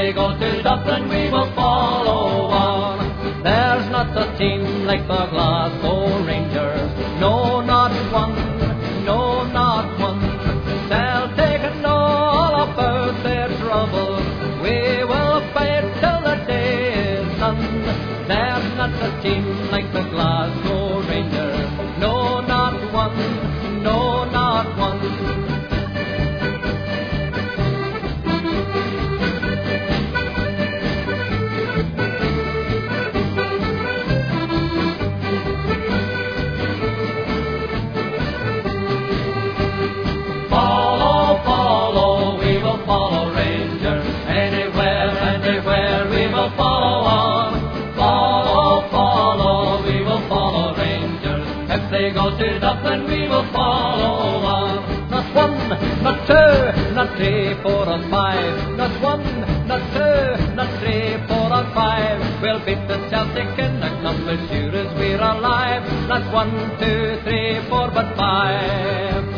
they go to Dublin, we will follow on. There's not a team like the Glasgow Rangers, no, not one, no, not one. They'll take and know all about their troubles. We will fight till the day is done. There's not a team like the Glasgow Rangers, no, not one, no, not one. Follow, we will follow Rangers. Anywhere, we will follow on. Follow, we will follow Rangers. If they go to Dublin, we will follow on. Not one, not two, not three, four or five. Not one, not two, not three, four or five. We'll beat the Celtic in the cup as sure as we're alive. Not 1, 2, 3, 4, but 5.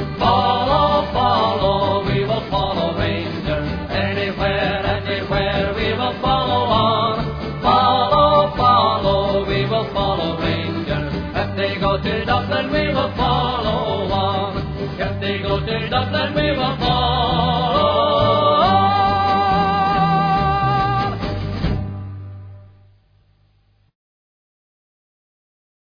Follow, we will follow Rangers. Anywhere, we will follow on. Follow, we will follow Rangers. If they go to Dublin, we will follow on. If they go to Dublin, we will follow